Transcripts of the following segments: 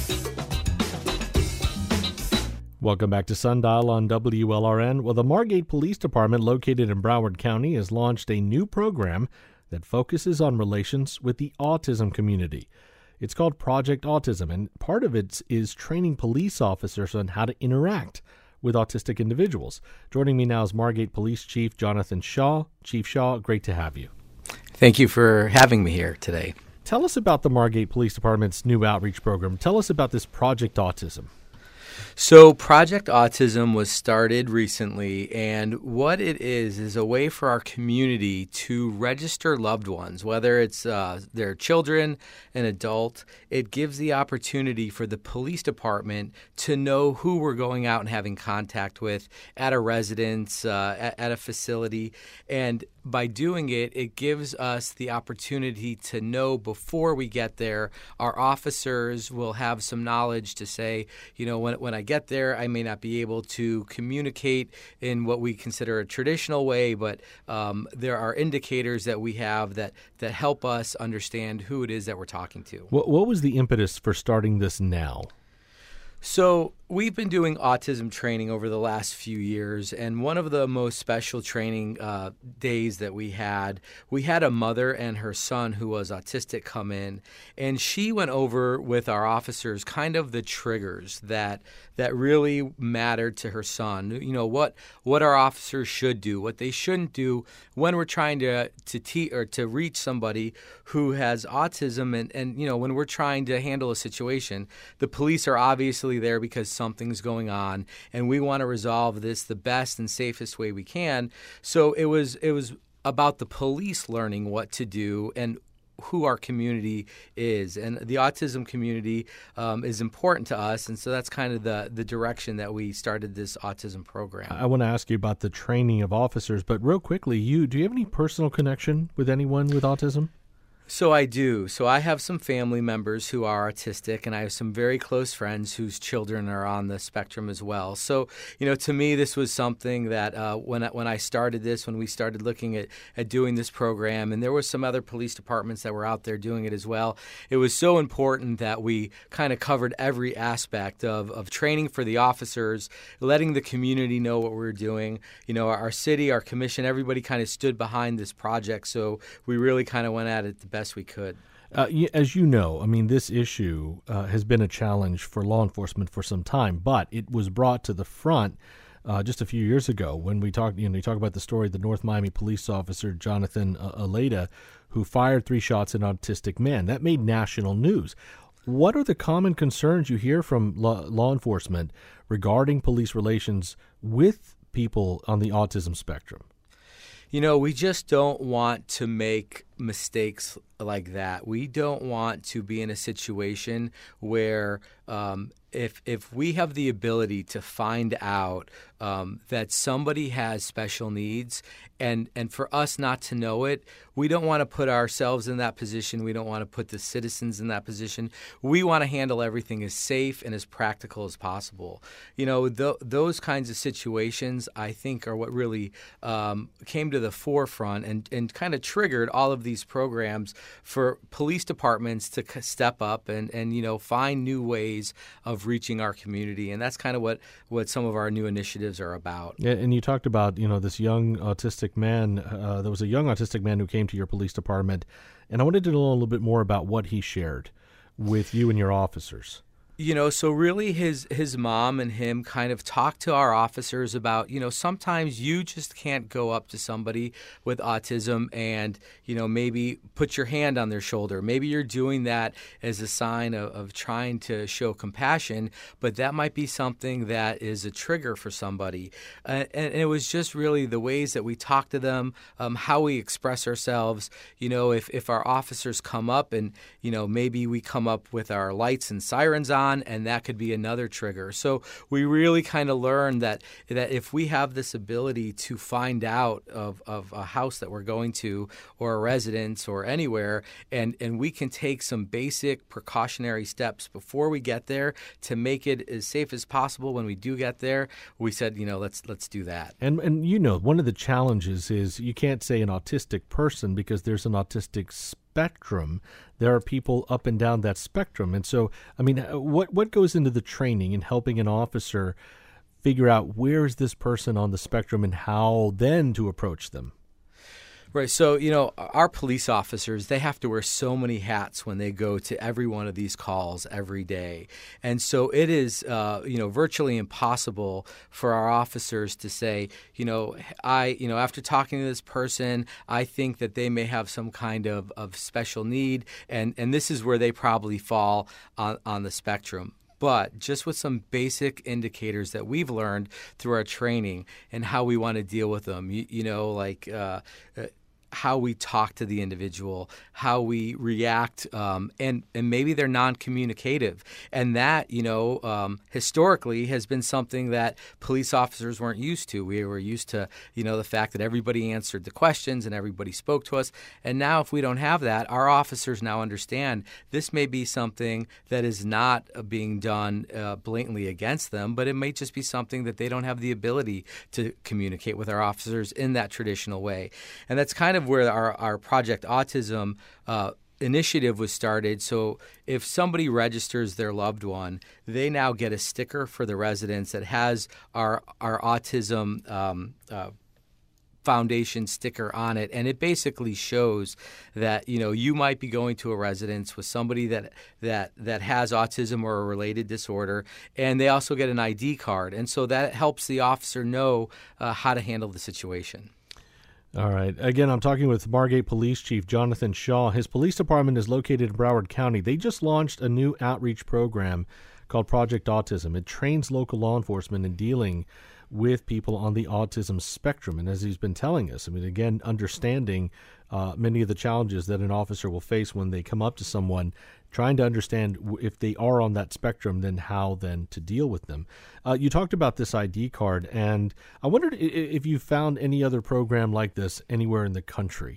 Welcome back to Sundial on WLRN. Well, the Margate Police Department, located in Broward County, has launched a new program that focuses on relations with the autism community. It's called Project Autism, and part of it is training police officers on how to interact with autistic individuals. Joining me now is Margate Police Chief Jonathan Shaw. Chief Shaw, great to have you. Thank you for having me here today. Tell us about the Margate Police Department's new outreach program. Tell us about this Project Autism. So Project Autism was started recently, and what it is a way for our community to register loved ones, whether it's their children, an adult. It gives the opportunity for the police department to know who we're going out and having contact with at a residence, at a facility, and by doing it, it gives us the opportunity to know before we get there. Our officers will have some knowledge to say, you know, when I get there, I may not be able to communicate in what we consider a traditional way, but there are indicators that we have that help us understand who it is that we're talking to. What was the impetus for starting this now? So we've been doing autism training over the last few years, and one of the most special training days that we had a mother and her son who was autistic come in, and she went over with our officers kind of the triggers that really mattered to her son. You know, what our officers should do, what they shouldn't do when we're trying to reach somebody who has autism, and you know, when we're trying to handle a situation. The police are obviously there because something's going on, and we want to resolve this the best and safest way we can. So it was about the police learning what to do and who our community is, and the autism community is important to us, and so that's kind of the direction that we started this autism program. I want to ask you about the training of officers, but real quickly, do you have any personal connection with anyone with autism? So I do. So I have some family members who are autistic, and I have some very close friends whose children are on the spectrum as well. So, you know, to me, this was something that when I started this, when we started looking at doing this program, and there were some other police departments that were out there doing it as well, it was so important that we kind of covered every aspect of training for the officers, letting the community know what we were doing. You know, our city, our commission, everybody kind of stood behind this project, so we really kind of went at it the best we could. As you know, I mean, this issue has been a challenge for law enforcement for some time, but it was brought to the front just a few years ago when we talked. You talk about the story of the North Miami police officer Jonathan Aleda, who fired 3 shots at an autistic man. That made national news. What are the common concerns you hear from law enforcement regarding police relations with people on the autism spectrum? You know, we just don't want to make mistakes like that. We don't want to be in a situation where if we have the ability to find out that somebody has special needs and for us not to know it, we don't want to put ourselves in that position. We don't want to put the citizens in that position. We want to handle everything as safe and as practical as possible. You know, those kinds of situations, I think, are what really came to the forefront and kind of triggered all of these programs for police departments to step up and you know, find new ways of reaching our community. And that's kind of what some of our new initiatives are about. Yeah, and you talked about, you know, this young autistic man. There was a young autistic man who came to your police department, and I wanted to know a little bit more about what he shared with you and your officers. You know, so really his mom and him kind of talked to our officers about, you know, sometimes you just can't go up to somebody with autism and, you know, maybe put your hand on their shoulder. Maybe you're doing that as a sign of trying to show compassion, but that might be something that is a trigger for somebody. And it was just really the ways that we talk to them, how we express ourselves. You know, if our officers come up and, you know, maybe we come up with our lights and sirens on, and that could be another trigger. So we really kind of learned that if we have this ability to find out of a house that we're going to or a residence or anywhere, and we can take some basic precautionary steps before we get there to make it as safe as possible when we do get there, we said, you know, let's do that. And you know, one of the challenges is you can't say an autistic person because there's an autistic spectrum. There are people up and down that spectrum. And so, I mean, what goes into the training in helping an officer figure out where is this person on the spectrum and how then to approach them? Right. So, our police officers, they have to wear so many hats when they go to every one of these calls every day. And so it is, virtually impossible for our officers to say, after talking to this person, I think that they may have some kind of special need. And this is where they probably fall on the spectrum. But just with some basic indicators that we've learned through our training and how we want to deal with them, how we talk to the individual, how we react, and maybe they're non-communicative. And that, historically has been something that police officers weren't used to. We were used to, the fact that everybody answered the questions and everybody spoke to us. And now if we don't have that, our officers now understand this may be something that is not being done blatantly against them, but it may just be something that they don't have the ability to communicate with our officers in that traditional way. And that's kind of where our Project Autism initiative was started. So if somebody registers their loved one, they now get a sticker for the residents that has our Autism Foundation sticker on it, and it basically shows that you might be going to a residence with somebody that has autism or a related disorder, and they also get an ID card, and so that helps the officer know how to handle the situation. All right. Again, I'm talking with Margate Police Chief Jonathan Shaw. His police department is located in Broward County. They just launched a new outreach program called Project Autism. It trains local law enforcement in dealing with people on the autism spectrum. And as he's been telling us, I mean, again, understanding many of the challenges that an officer will face when they come up to someone, trying to understand if they are on that spectrum, then how then to deal with them. You talked about this ID card, and I wondered if you found any other program like this anywhere in the country.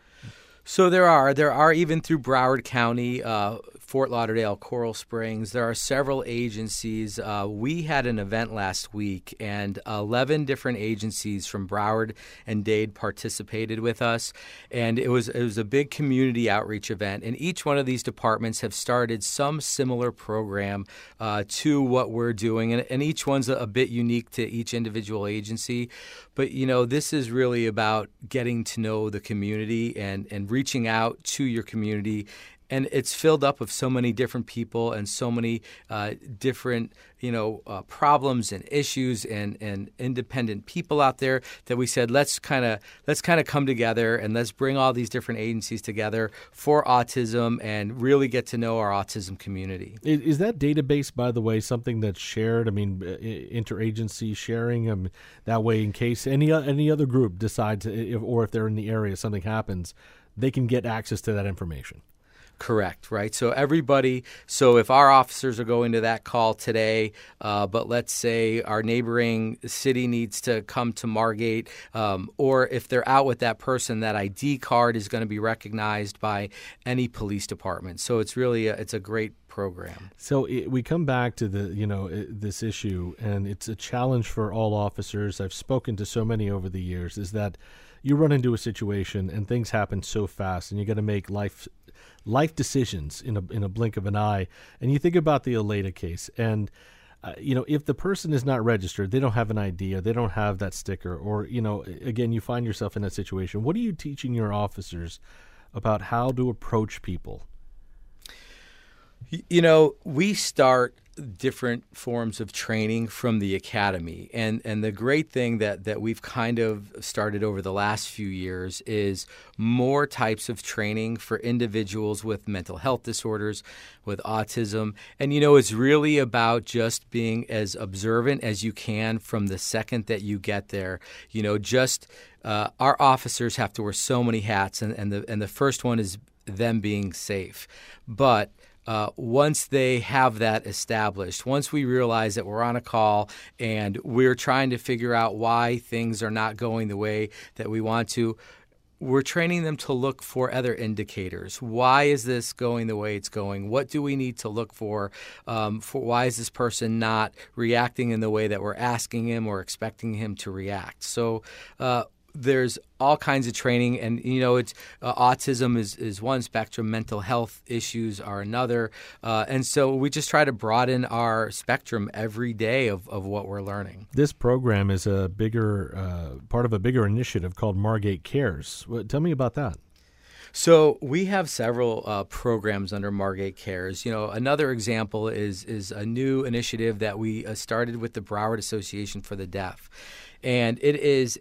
So there are even through Broward County, Fort Lauderdale, Coral Springs. There are several agencies. We had an event last week, and 11 different agencies from Broward and Dade participated with us. And it was a big community outreach event. And each one of these departments have started some similar program to what we're doing. And each one's a bit unique to each individual agency. But, this is really about getting to know the community and reaching out to your community. And it's filled up of so many different people and so many different, problems and issues and independent people out there that we said, let's kind of come together and let's bring all these different agencies together for autism and really get to know our autism community. Is that database, by the way, something that's shared? I mean, interagency sharing, that way in case any other group decides, or if they're in the area, something happens, they can get access to that information. Correct, right? So if our officers are going to that call today, but let's say our neighboring city needs to come to Margate, or if they're out with that person, that ID card is going to be recognized by any police department. So it's really it's a great program. So we come back to this issue, and it's a challenge for all officers. I've spoken to so many over the years, is that you run into a situation and things happen so fast, and you got to make life decisions in a blink of an eye. And you think about the Aleda case, and if the person is not registered, they don't have an ID, or they don't have that sticker, or again, you find yourself in that situation. What are you teaching your officers about how to approach people? We start different forms of training from the academy. And the great thing that we've kind of started over the last few years is more types of training for individuals with mental health disorders, with autism. And, it's really about just being as observant as you can from the second that you get there. Our officers have to wear so many hats, and the first one is them being safe. But once they have that established, once we realize that we're on a call and we're trying to figure out why things are not going the way that we want to, we're training them to look for other indicators. Why is this going the way it's going? What do we need to look for why is this person not reacting in the way that we're asking him or expecting him to react? So there's all kinds of training, and it's autism is one spectrum, mental health issues are another, and so we just try to broaden our spectrum every day of what we're learning. This program is a bigger part of a bigger initiative called Margate Cares. Tell me about that. So we have several programs under Margate Cares. Another example is a new initiative that we started with the Broward Association for the Deaf. And it is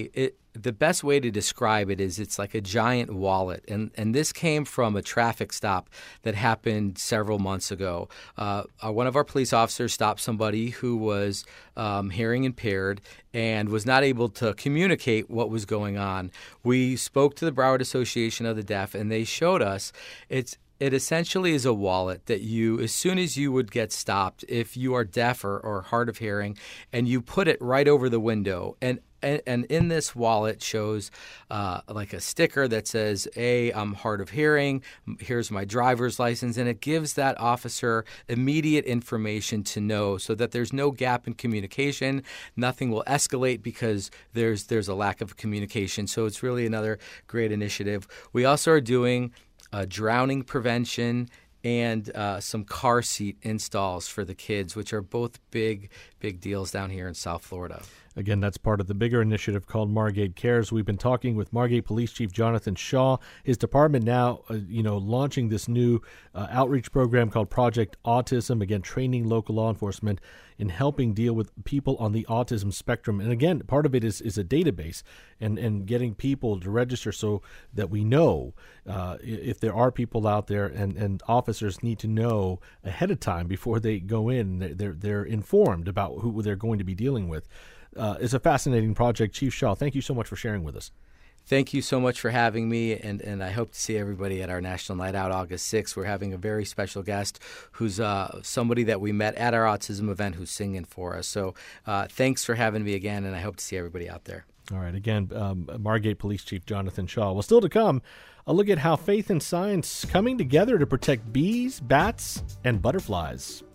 the best way to describe it is it's like a giant wallet. And this came from a traffic stop that happened several months ago. One of our police officers stopped somebody who was hearing impaired and was not able to communicate what was going on. We spoke to the Broward Association of the Deaf, and they showed us it essentially is a wallet that you, as soon as you would get stopped, if you are deaf or hard of hearing, and you put it right over the window. And in this wallet shows like a sticker that says, I'm hard of hearing, here's my driver's license, and it gives that officer immediate information to know so that there's no gap in communication. Nothing will escalate because there's a lack of communication. So it's really another great initiative. We also are doing drowning prevention and some car seat installs for the kids, which are both big deals down here in South Florida. Again, that's part of the bigger initiative called Margate Cares. We've been talking with Margate Police Chief Jonathan Shaw. His department now, launching this new outreach program called Project Autism, again, training local law enforcement in helping deal with people on the autism spectrum. And again, part of it is a database and getting people to register so that we know if there are people out there, and officers need to know ahead of time before they go in. They're informed about who they're going to be dealing with. It's a fascinating project. Chief Shaw, thank you so much for sharing with us. Thank you so much for having me, and I hope to see everybody at our National Night Out August 6th. We're having a very special guest who's somebody that we met at our autism event who's singing for us. So thanks for having me again, and I hope to see everybody out there. All right. Again, Margate Police Chief Jonathan Shaw. Well, still to come, a look at how faith and science coming together to protect bees, bats, and butterflies.